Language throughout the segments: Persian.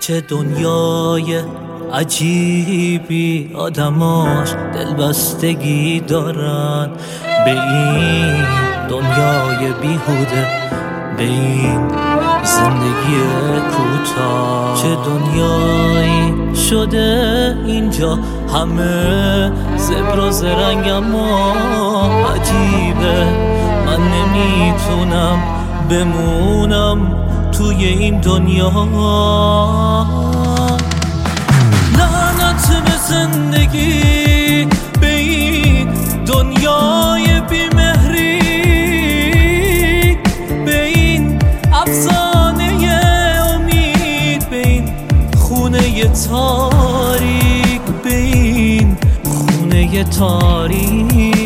چه دنیای عجیبی، آدماش دلبستگی دارن به این دنیای بیهوده، به این زندگی کوتاه. چه دنیایی شده اینجا، همه زبر و زرنگ اما عجیبه. من نمیتونم بمونم توی این دنیا. لعنت به زندگی، به این دنیای بیمهری، به این افسانه امید، به این خونه تاریک، به این خونه تاریک.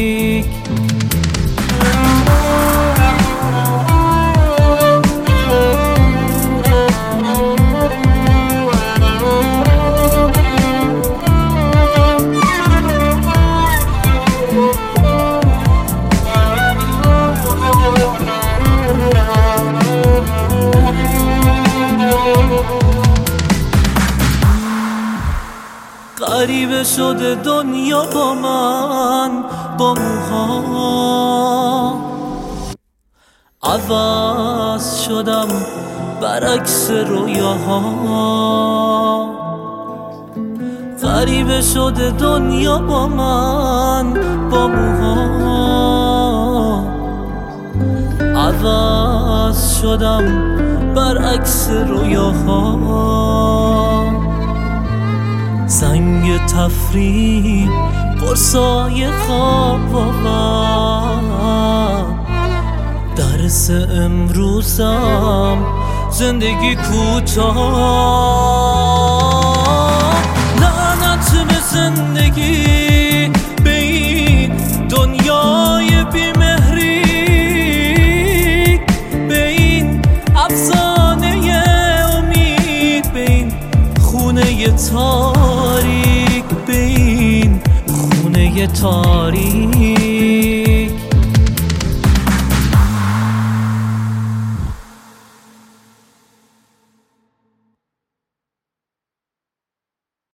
غریبه شده دنیا با من، با موها عوض شدم برعکس رویاها. غریبه شده دنیا با من، با موها عوض شدم برعکس رویاها. زنگ تفریح قرصای خواب آورد، درس امروزم زندگی کوتاه. لعنت به زندگی، به این دنیای بیمهری، به این افسانه امید، به این خونه تاریک، به این خونه تاریک.